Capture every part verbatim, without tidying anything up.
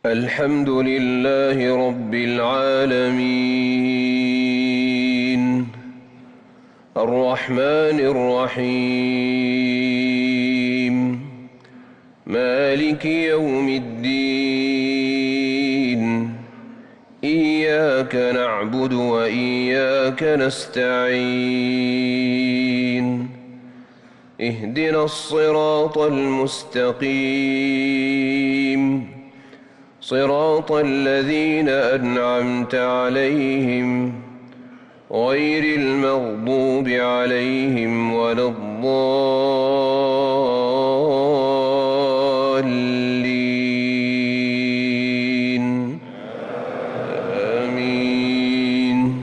الحمد لله رب العالمين الرحمن الرحيم مالك يوم الدين إياك نعبد وإياك نستعين اهدنا الصراط المستقيم صراط الذين أنعمت عليهم غير المغضوب عليهم ولا الضالين آمين.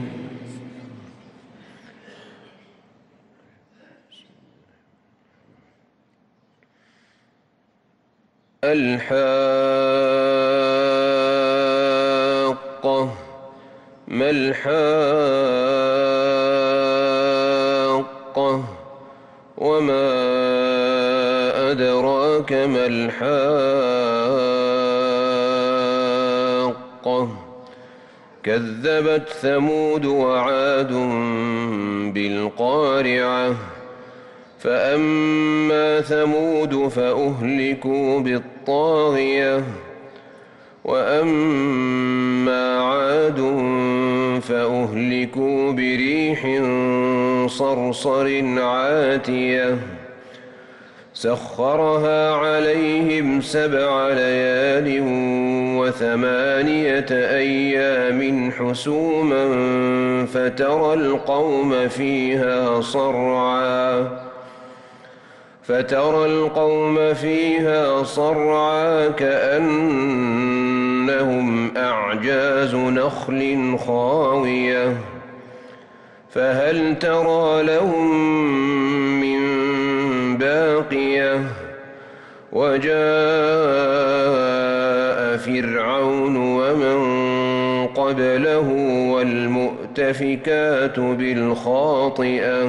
الحاقة ما الحاقة وما أدراك ما الحاقة كذبت ثمود وعاد بالقارعة فأما ثمود فأهلكوا بالطاغية وأما عاد فأهلكوا بريح صرصر عاتية سخرها عليهم سبع ليال وثمانية أيام حسوما فترى القوم فيها صرعا فترى القوم فيها صرعا كأنهم أعجاز نخل خاوية فهل ترى لهم من باقية وجاء فرعون ومن قبله والمؤتفكات بالخاطئة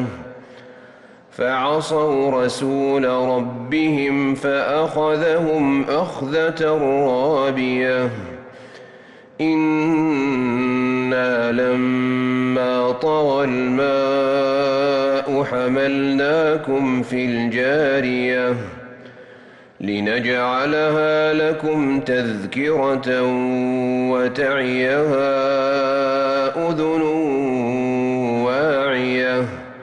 فعصوا رسول ربهم فأخذهم أخذة رابية إنا لما طغى الماء حملناكم في الجارية لنجعلها لكم تذكرة وتعيها أذن واعية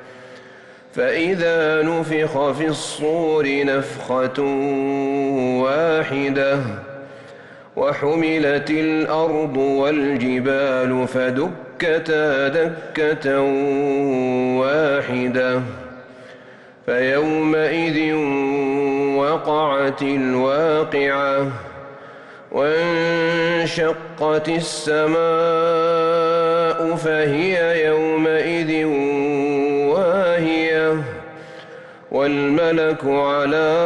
فإذا نفخ في الصور نفخة واحدة وحملت الأرض والجبال فدكتا دكة واحدة فيومئذ وقعت الواقعة وانشقت السماء فهي يومئذ واهية والملك على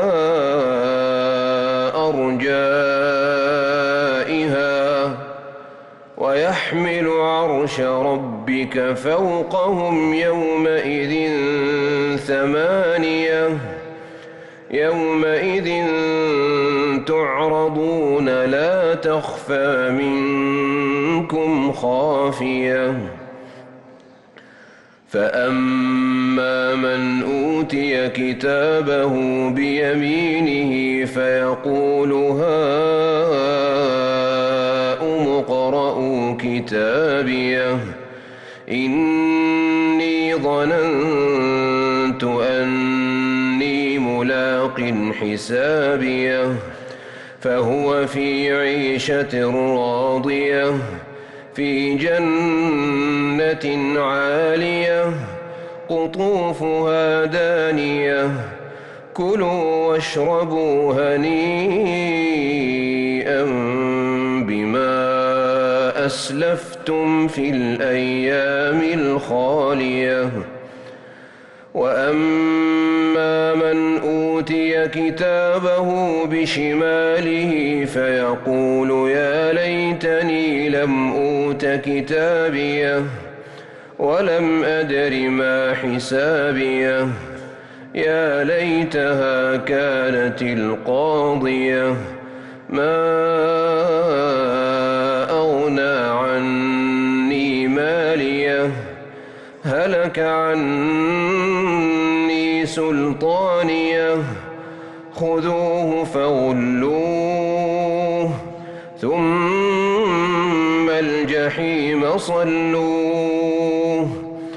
أرجائها ويحمل عرش ربك فوقهم يومئذ ثمانية يومئذ تعرضون لا تخفى منكم خافية فأما من أوتي كتابه بيمينه فيقول هاؤم اقرءوا كتابيه إني ظننت أني ملاق حسابيه فهو في عيشة راضية في جنة عالية قطوفها دانية كلوا واشربوا هنيئا بما أسلفتم في الأيام الخالية وأما من أوتي كتابه بشماله فيقول يا ليتني لم أوت كتابيه ولم أدر ما حسابيه يا ليتها كانت القاضية ما أغنى عني ماليه هلك عني سلطانيه خذوه فغلوه ثم الجحيم صلوه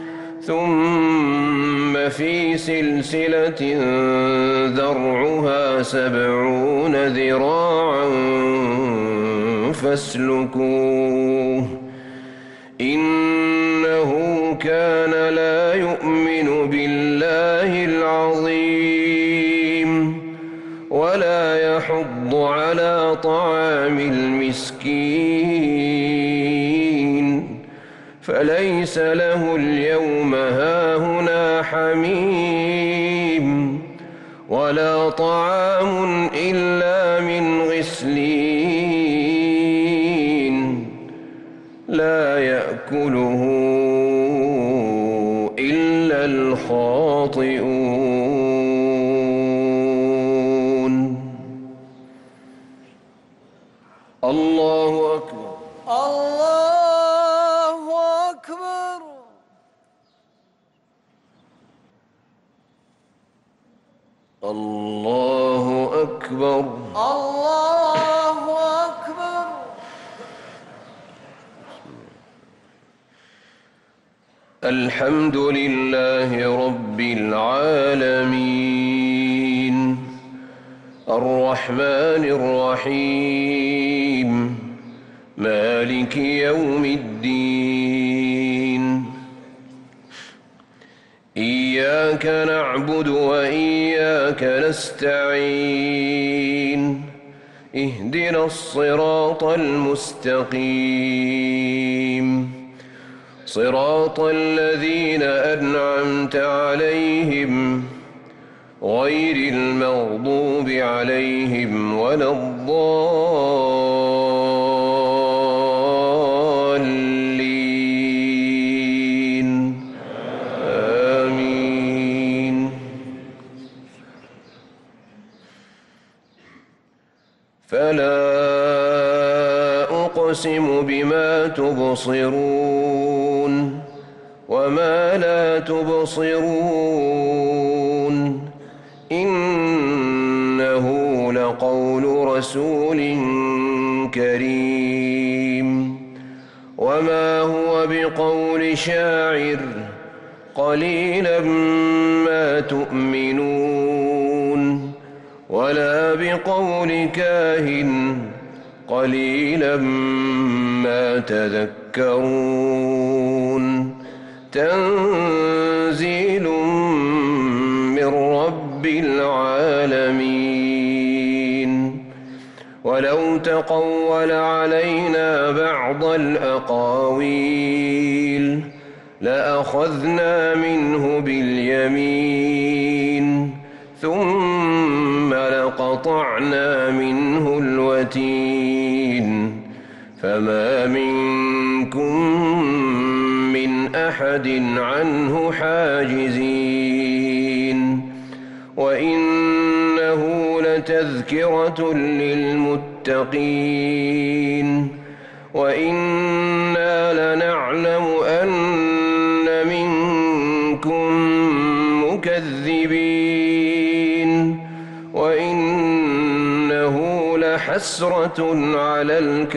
ثم في سلسلة ذرعها سبعون ذراعا فاسلكوه إنه كان لا يؤمن بالله العظيم ولا يحض على طعام المسكين فليس له اليوم هاهنا حميم ولا طعام إلا من غسلين لا يأكله إلا الخاطئون. الله أكبر. الله أكبر. الله أكبر. الله أكبر. الحمد لله رب العالمين الرحمن الرحيم مالك يوم الدين إياك نعبد وإياك نستعين اهدنا الصراط المستقيم صراط الذين أنعمت عليهم غير المغضوب عليهم ولا الضالين آمين. فلا أقسم بما تبصرون وما لا تبصرون إنه لقول رسول كريم وما هو بقول شاعر قليلا ما تؤمنون ولا بقول كاهن قليلا ما تذكرون تنزيل من رب العالمين. ولو تقول علينا بعض الأقاويل لأخذنا منه باليمين ثم لقطعنا منه الوتين فما منكم من أحد عنه حاجزين. وإنه لتذكرة للمتقين وإنا لنعلم أن منكم مكذبين وإنه لحسرة على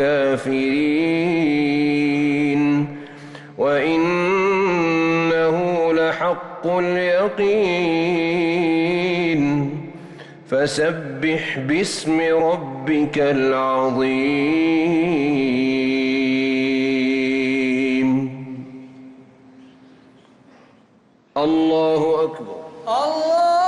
الكافرين وإنه لحق اليقين فسبح باسم ربك العظيم. الله أكبر. الله